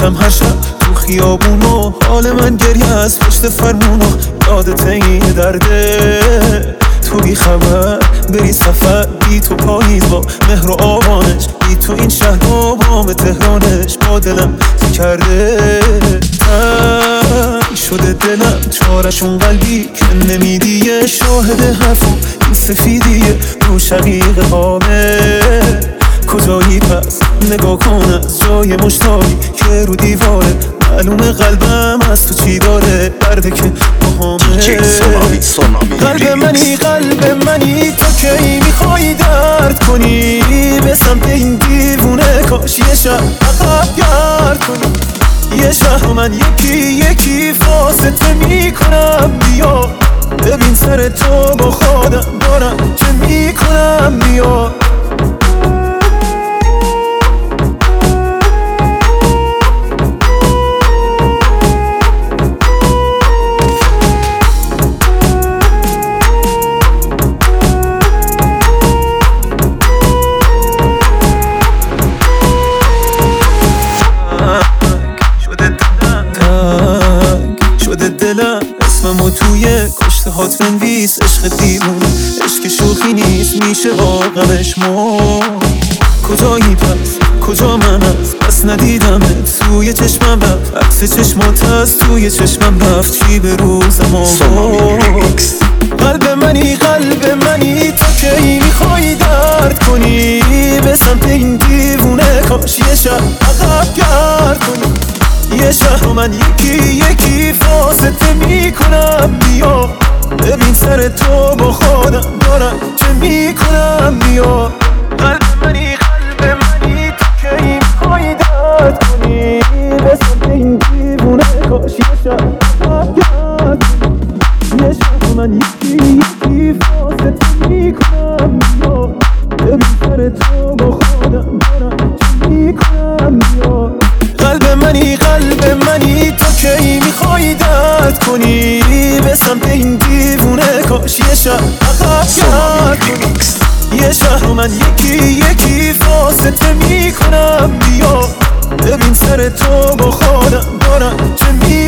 میشم هر شب تو خیابونو، حال من گریه از پشت فرمونو. یادت این درده تو بی خبر بری سفر، بی تو پاییز با مهر و آوانش، بی تو این شهر و بام تهرانش با دلم کرده تنگ شده دلم. چارشون قلبی که نمیدیه، شاهد حرفم این سفیدیه رو شقیق قامه. کجایی پس نگاه کن از جای مشتاقی که رو دیواره، معلومه قلبم از تو چی داره، درده که باهامه. قلب منی قلب منی تو کی میخوای درد کنی، به سمت این دیوونه کاش یه شب عقب گرد کنی. یه شهر من یکی یکی فاسطه میکنم، بیا ببین سر تو با خودم دارم چه میکنم. بیا دلم اسممو توی کشته هات بنویس. عشق دیوونه عشق شوخی نیست، میشه واقعش کجایی پس کجا من هست، پس ندیدمت توی چشمم رفت، عکس چشمات هست توی چشمم رفت، چی به روزم آورد. قلب منی قلب منی تو کی میخوای درد کنی، به سمت این دیوونه کاش یه شب عقب گرد کنی. یه شهر من یکی یکی فاسطه میکنم، بیا ببین سر تو با خودم دارم چه میکنم. بیا قلب منی قلب منی تو کی میخوای درد کنی، به سمت این دیوونه کاش یه شب عقب گرد کنی. یه شهر من یکی یکی فاسطه میکنم، بیا ببین سر تو با خودم دارم چه میکنم. بیا قلب منی قلب منی تو کی میخوای درد کنی، به سمت این دیوونه کاش یه شب عقب گرد کنی. یه شهر من یکی یکی فاسطه میکنم، بیا ببین سر تو با خودم دارم چه